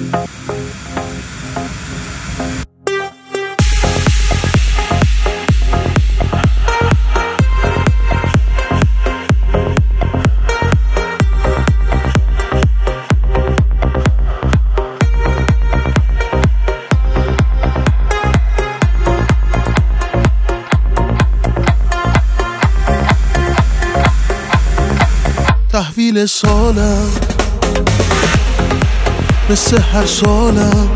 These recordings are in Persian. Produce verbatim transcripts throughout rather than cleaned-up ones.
تحویل سالم مثل هر سالم،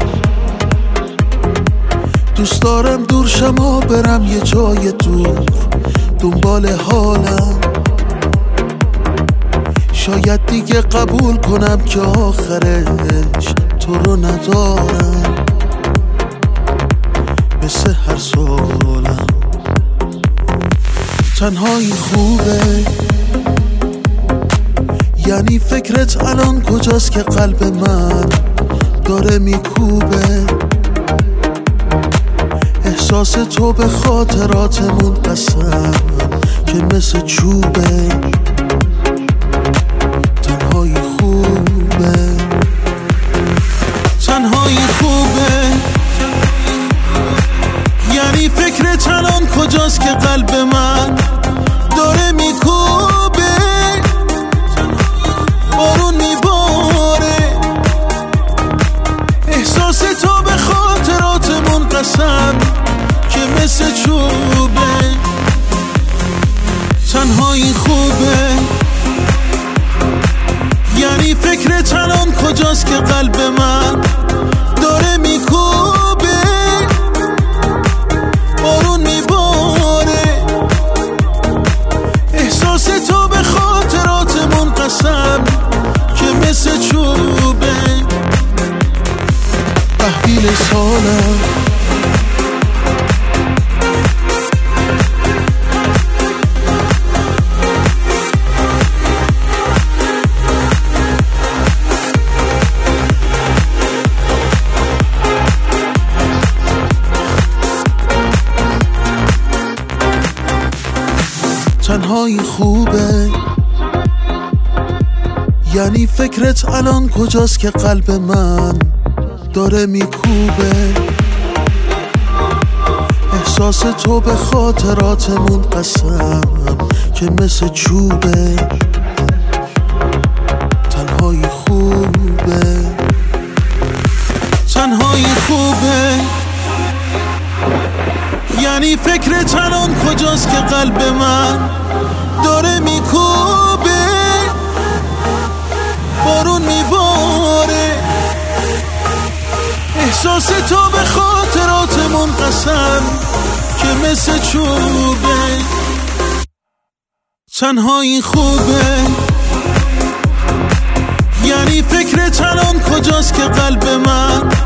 دوست دارم دور شم و برم یه جای دور دنبال حالم. شاید دیگه قبول کنم که آخرش تو رو ندارم. مثل هر سالم تنهایی خوبه، یعنی فکرت الان کجاست که قلب من داره میکوبه. احساس تو به خاطراتمون قسم که مثل چوبه. تنهایی خوبه، تنهایی خوبه، یعنی فکرت الان کجاست که قلب من داره میکوبه. بارون میباره، احساس تو به خاطراتمون قسم که مثل چوبه. تنهایی خوبه، یعنی فکرت الان کجاست که قلب من داره میکوبه. بارون میباره، احساس تو به خاطراتمون قسم که مثل چوبه. تحویل سالم تنهایی خوبه، یعنی فکرت الان کجاست که قلب من داره میکوبه. احساس تو به خاطراتمون قسم که مثل چوبه. تنهایی خوبه، تنهایی خوبه، یعنی فکرت الان کجاست که قلب من داره میکوبه. بارون میباره، احساس تو به خاطراتمون قسم که مثل چوبه. تنهایی خوبه، یعنی فکرت الان کجاست که قلب من